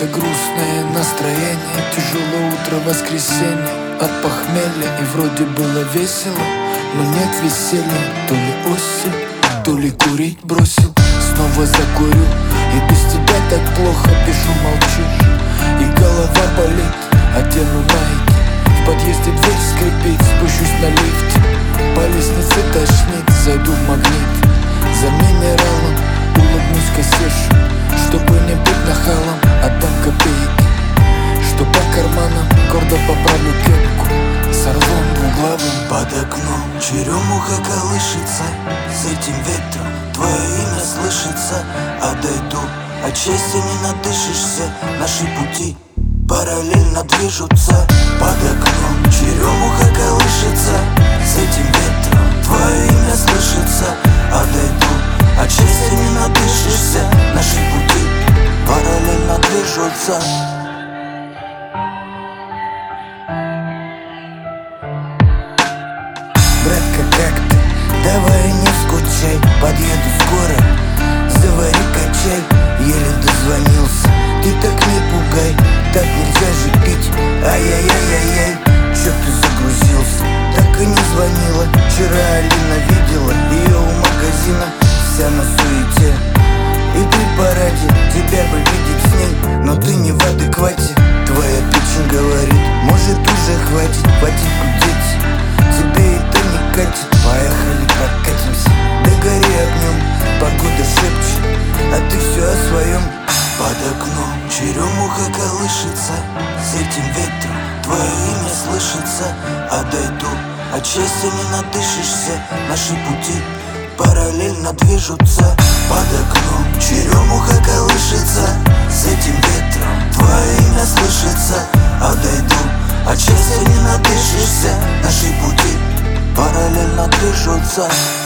Резко грустное настроение, тяжелое утро воскресенье. От похмелья и вроде было весело, но нет веселья. То ли осень, то ли курить бросил. Снова закурю, и без тебя так плохо. Пишу, молчишь, и голова болит. Одену найки, в подъезде дверь скрипит. Спущусь на лифте, по лестнице тошнит. Зайду в Магнит за минералом, улыбнусь кассирше, чтобы не быть нахалом. Отдам копейки, что по карманам. Гордо поправлю кепку с орлом двуглавым. Под окном черемуха колышется, с этим ветром твое имя слышится. А дойду, от счастья не надышишься. Наши пути параллельно движутся. Под окном черемуха колышется, с этим ветром твое имя слышится. А дойду, от счастья не надышишься. Наши пути параллельно движутся. Братка, как ты? Давай не скучай, подъеду скоро. Завари качай, еле дозвонился. Ты так не пугай, так нельзя же пить. Ай-яй-яй-яй-яй, чё ты загрузился? Так и не звонила. Вчера Алина видела ее у магазина, вся на суете. И при параде тебя бы видеть с ней, но ты не в адеквате. Твоя печень говорит, может уже хватит гудеть. Тебе это не катит, поехали прокатимся. До горы огнем, погода шепчет, а ты все о своем. Под окном черемуха колышется, с этим ветром твое имя слышится. А дойду, от счастья не надышишься. Наши пути параллельно движутся. Под окном черемуха колышется, с этим ветром твое имя слышится. А дойду, от счастья не надышишься. Наши пути параллельно движутся.